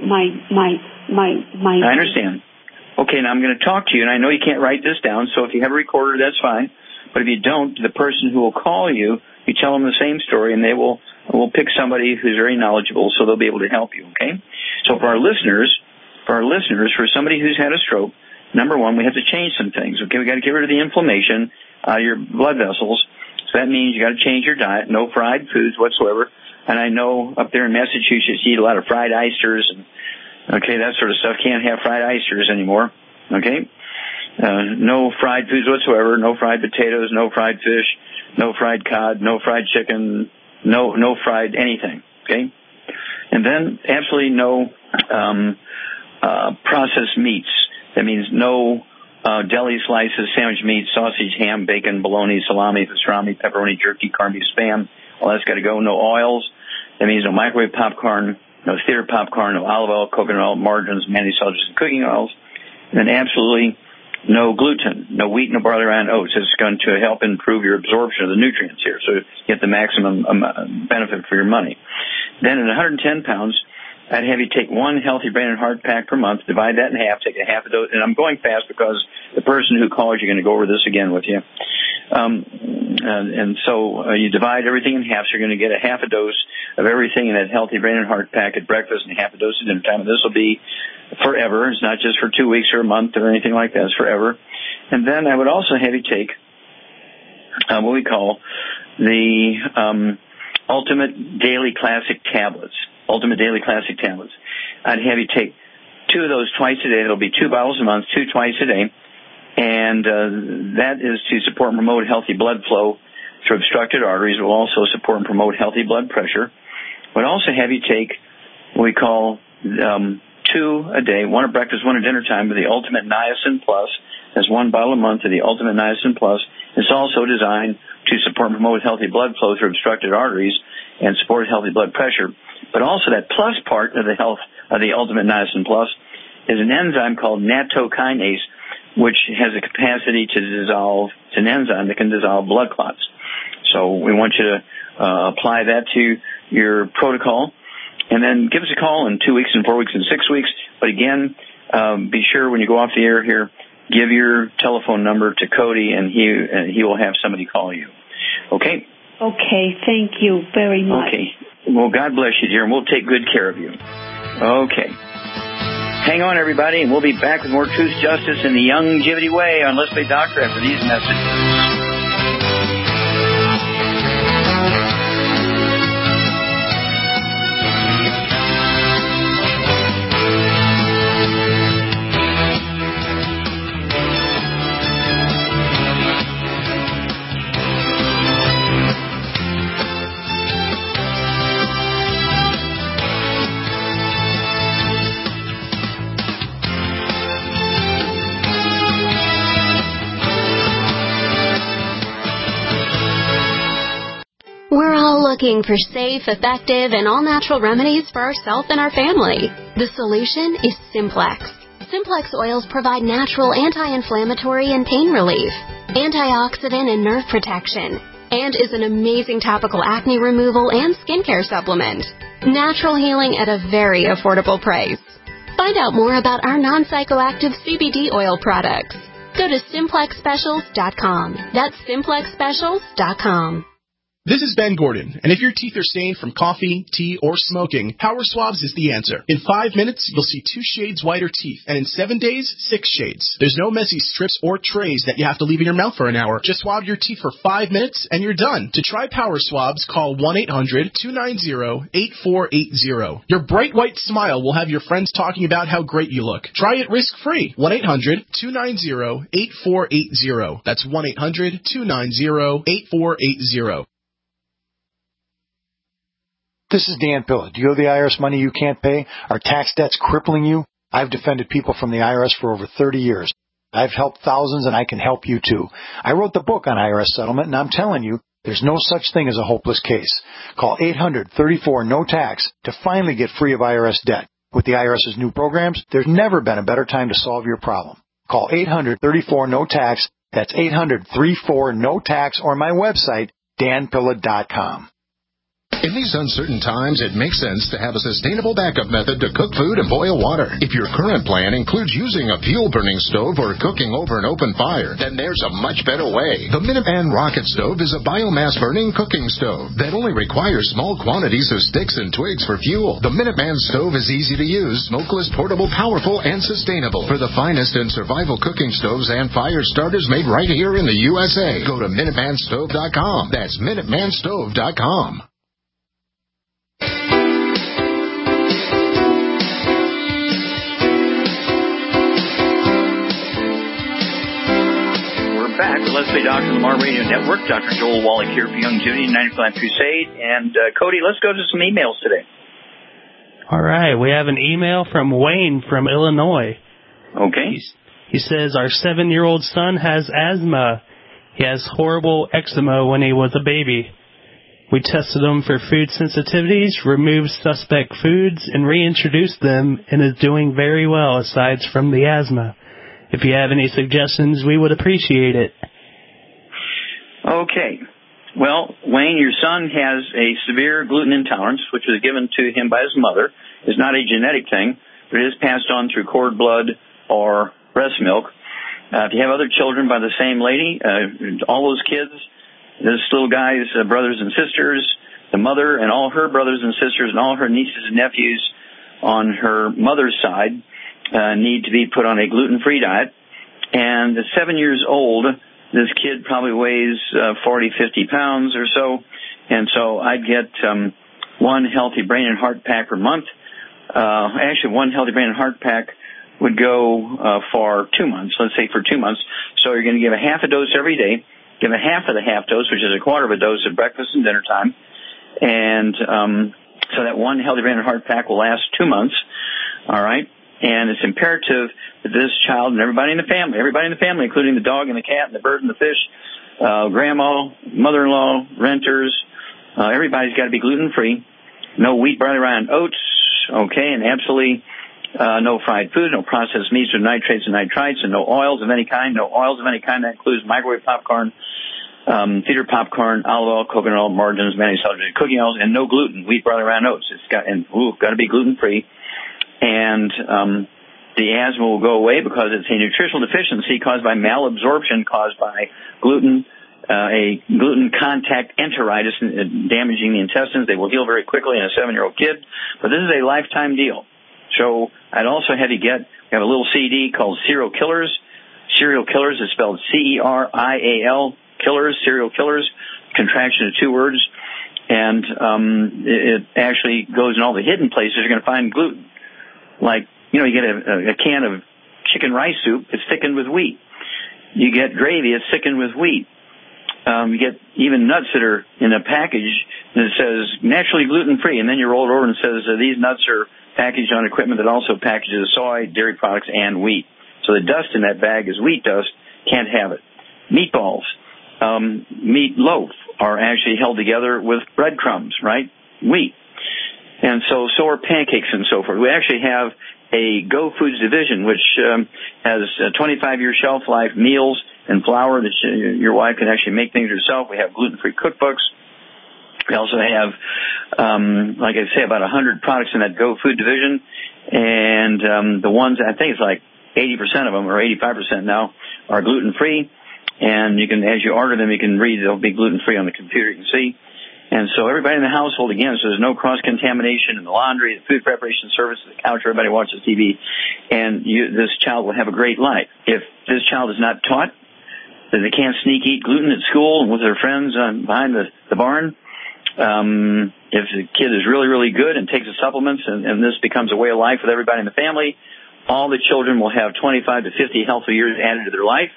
I understand. Okay, now I'm going to talk to you, and I know you can't write this down, so if you have a recorder, that's fine. But if you don't, the person who will call you, you tell them the same story, and we'll pick somebody who's very knowledgeable, so they'll be able to help you. Okay. So for our listeners, for somebody who's had a stroke, number one, we have to change some things. Okay, we got to get rid of the inflammation out of your blood vessels. So that means you got to change your diet. No fried foods whatsoever. And I know up there in Massachusetts you eat a lot of fried oysters and that sort of stuff. Can't have fried oysters anymore. Okay, no fried foods whatsoever. No fried potatoes. No fried fish. No fried cod. No fried chicken. No fried anything. Okay, and then absolutely no processed meats. That means no deli slices, sandwich meat, sausage, ham, bacon, bologna, salami, pastrami, pepperoni, jerky, corned beef, Spam. All that's got to go. No oils. That means no microwave popcorn, no theater popcorn, no olive oil, coconut oil, margarines, mayonnaise, salads, and cooking oils. And then absolutely no gluten, no wheat, no barley, rye, and oats. It's going to help improve your absorption of the nutrients here, so you get the maximum benefit for your money. Then at 110 pounds, I'd have you take one Healthy Brain and Heart pack per month, divide that in half, take a half a dose, and I'm going fast because the person who calls you is going to go over this again with you. So you divide everything in half, so you're going to get a half a dose of everything in that Healthy Brain and Heart pack at breakfast and half a dose at dinner time. And this will be forever. It's not just for 2 weeks or a month or anything like that. It's forever. And then I would also have you take what we call the Ultimate Daily Classic Tablets. Ultimate Daily Classic Tablets. I'd have you take 2 of those twice a day. There'll be 2 bottles a month, 2 twice a day. And that is to support and promote healthy blood flow through obstructed arteries. It will also support and promote healthy blood pressure. We'd also have you take what we call 2 a day, 1 at breakfast, 1 at dinner time, with the Ultimate Niacin Plus. That's 1 bottle a month of the Ultimate Niacin Plus. It's also designed to support and promote healthy blood flow through obstructed arteries and support healthy blood pressure. But also that plus part of the Ultimate Niacin Plus is an enzyme called nattokinase, which has a capacity to dissolve. It's an enzyme that can dissolve blood clots. So we want you to apply that to your protocol, and then give us a call in 2 weeks and 4 weeks and 6 weeks. But again, be sure when you go off the air here, give your telephone number to Cody, and he will have somebody call you. Okay? Okay, thank you very much. Okay. Well, God bless you, dear, and we'll take good care of you. Okay. Hang on, everybody, and we'll be back with more Truth, Justice, and the Youngevity Way on Let's Play Doctor after these messages. We're all looking for safe, effective, and all-natural remedies for ourselves and our family. The solution is Simplex. Simplex oils provide natural anti-inflammatory and pain relief, antioxidant and nerve protection, and is an amazing topical acne removal and skincare supplement. Natural healing at a very affordable price. Find out more about our non-psychoactive CBD oil products. Go to SimplexSpecials.com. That's SimplexSpecials.com. This is Ben Gordon, and if your teeth are stained from coffee, tea, or smoking, Power Swabs is the answer. In 5 minutes, you'll see 2 shades whiter teeth, and in 7 days, 6 shades. There's no messy strips or trays that you have to leave in your mouth for an hour. Just swab your teeth for 5 minutes, and you're done. To try Power Swabs, call 1-800-290-8480. Your bright white smile will have your friends talking about how great you look. Try it risk-free. 1-800-290-8480. That's 1-800-290-8480. This is Dan Pilla. Do you owe the IRS money you can't pay? Are tax debts crippling you? I've defended people from the IRS for over 30 years. I've helped thousands, and I can help you too. I wrote the book on IRS settlement, and I'm telling you, there's no such thing as a hopeless case. Call 800-34-NO-TAX to finally get free of IRS debt. With the IRS's new programs, there's never been a better time to solve your problem. Call 800-34-NO-TAX. That's 800-34-NO-TAX, or my website, danpilla.com. In these uncertain times, it makes sense to have a sustainable backup method to cook food and boil water. If your current plan includes using a fuel-burning stove or cooking over an open fire, then there's a much better way. The Minuteman Rocket Stove is a biomass-burning cooking stove that only requires small quantities of sticks and twigs for fuel. The Minuteman Stove is easy to use, smokeless, portable, powerful, and sustainable. For the finest in survival cooking stoves and fire starters made right here in the USA, go to MinutemanStove.com. That's MinutemanStove.com. Back with Let's Play Doctor Lamar Radio Network. Dr. Joel Wallach here for Youngevity 95 Crusade. And Cody, let's go to some emails today. All right. We have an email from Wayne from Illinois. Okay. He says, our 7-year-old son has asthma. He has horrible eczema when he was a baby. We tested him for food sensitivities, removed suspect foods, and reintroduced them, and is doing very well aside from the asthma. If you have any suggestions, we would appreciate it. Okay. Well, Wayne, your son has a severe gluten intolerance, which was given to him by his mother. It's not a genetic thing, but it is passed on through cord blood or breast milk. If you have other children by the same lady, all those kids, this little guy's brothers and sisters, the mother and all her brothers and sisters and all her nieces and nephews on her mother's side need to be put on a gluten-free diet. And at 7 years old, this kid probably weighs 40, 50 pounds or so. And so I'd get one healthy brain and heart pack per month. Actually, one healthy brain and heart pack would go for 2 months, let's say for 2 months. So you're going to give a half a dose every day, give a half of the half dose, which is a quarter of a dose at breakfast and dinner time. And so that one healthy brain and heart pack will last 2 months. All right. And it's imperative that this child and everybody in the family, including the dog and the cat and the bird and the fish, grandma, mother-in-law, renters, everybody's got to be gluten-free. No wheat, barley, rye, and oats, okay, and absolutely no fried food, no processed meats with nitrates and nitrites, and no oils of any kind. No oils of any kind. That includes microwave popcorn, theater popcorn, olive oil, coconut oil, margarines, mayonnaise, cooking oils, and no gluten, wheat, barley, rye, and oats. It's got to be gluten-free. And the asthma will go away because it's a nutritional deficiency caused by malabsorption caused by gluten, a gluten contact enteritis damaging the intestines. They will heal very quickly in a 7-year-old kid. But this is a lifetime deal. So I'd also have you we have a little CD called Serial Killers. Serial Killers is spelled C-E-R-I-A-L, Killers, Serial Killers, contraction of 2 words. And it actually goes in all the hidden places you're going to find gluten. Like, you get a can of chicken rice soup, it's thickened with wheat. You get gravy, it's thickened with wheat. You get even nuts that are in a package that says naturally gluten-free, and then you roll it over and it says these nuts are packaged on equipment that also packages soy, dairy products, and wheat. So the dust in that bag is wheat dust, can't have it. Meatballs, meat loaf are actually held together with breadcrumbs, right? Wheat. And so are pancakes and so forth. We actually have a Go Foods division, which has a 25-year shelf life, meals and flour that your wife can actually make things herself. We have gluten-free cookbooks. We also have, like I say, about 100 products in that Go Food division. And the ones, I think it's like 80% of them, or 85% now, are gluten-free. And you can, as you order them, you can read they'll be gluten-free on the computer. You can see. And so everybody in the household, again, so there's no cross-contamination in the laundry, the food preparation service, the couch, everybody watches TV, and this child will have a great life. If this child is not taught that they can't sneak eat gluten at school and with their friends behind the barn, if the kid is really, really good and takes the supplements and this becomes a way of life with everybody in the family, all the children will have 25 to 50 healthy years added to their life,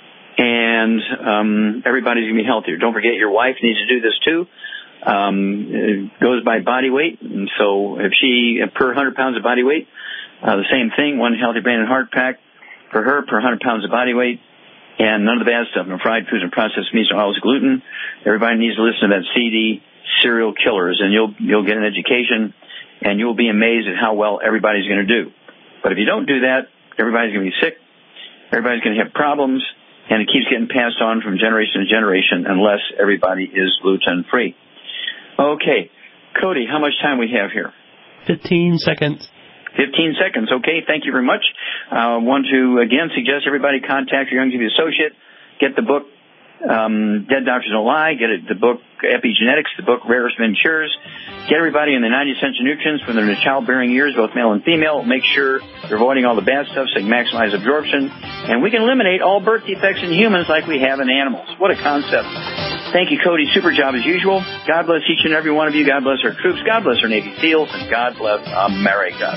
and everybody's going to be healthier. Don't forget your wife needs to do this too. It goes by body weight, and so if she, per 100 pounds of body weight, the same thing, 1 healthy brain and heart pack for her per 100 pounds of body weight, and none of the bad stuff, no fried foods and processed meats or oils, gluten. Everybody needs to listen to that CD, Serial Killers, and you'll get an education, and you'll be amazed at how well everybody's going to do. But if you don't do that, everybody's going to be sick, everybody's going to have problems, and it keeps getting passed on from generation to generation unless everybody is gluten-free. Okay. Cody, how much time we have here? 15 seconds. 15 seconds. Okay, thank you very much. I want to, again, suggest everybody contact your Youngevity associate. Get the book, Dead Doctors Don't Lie. Get the book, Epigenetics, the book, Rarest Men Cures. Get everybody in the 90 essential nutrients when they're in the childbearing years, both male and female. Make sure you're avoiding all the bad stuff so you can maximize absorption. And we can eliminate all birth defects in humans like we have in animals. What a concept. Thank you, Cody. Super job as usual. God bless each and every one of you. God bless our troops. God bless our Navy SEALs. And God bless America.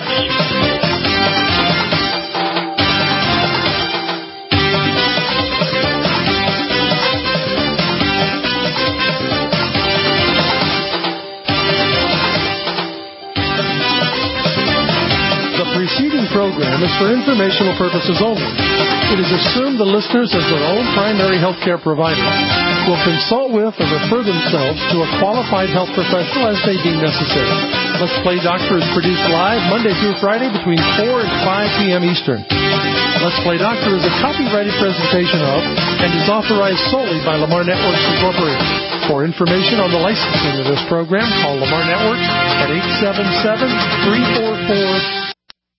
The preceding program is for informational purposes only. It is assumed the listeners, as their own primary health care provider, will consult with or refer themselves to a qualified health professional as they deem necessary. Let's Play Doctor is produced live Monday through Friday between 4 and 5 p.m. Eastern. Let's Play Doctor is a copyrighted presentation of and is authorized solely by Lamar Networks Incorporated. For information on the licensing of this program, call Lamar Networks at 877-344.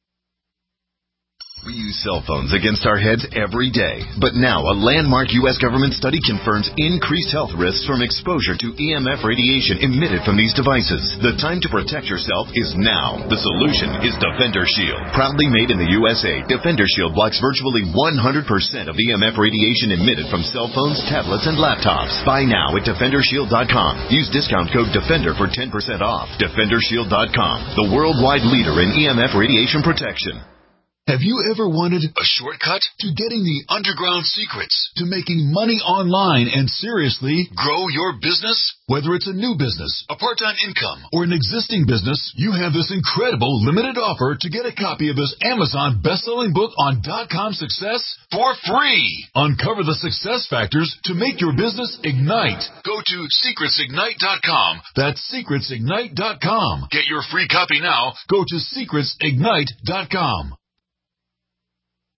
We use cell phones against our heads every day. But now, a landmark U.S. government study confirms increased health risks from exposure to EMF radiation emitted from these devices. The time to protect yourself is now. The solution is Defender Shield. Proudly made in the USA, Defender Shield blocks virtually 100% of EMF radiation emitted from cell phones, tablets, and laptops. Buy now at DefenderShield.com. Use discount code DEFENDER for 10% off. DefenderShield.com, the worldwide leader in EMF radiation protection. Have you ever wanted a shortcut to getting the underground secrets to making money online and seriously grow your business? Whether it's a new business, a part-time income, or an existing business, you have this incredible limited offer to get a copy of this Amazon best-selling book on .com success for free. Uncover the success factors to make your business ignite. Go to secretsignite.com. That's secretsignite.com. Get your free copy now. Go to secretsignite.com.